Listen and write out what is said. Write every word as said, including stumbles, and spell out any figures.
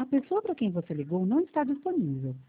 pessoa para quem você ligou não está disponível.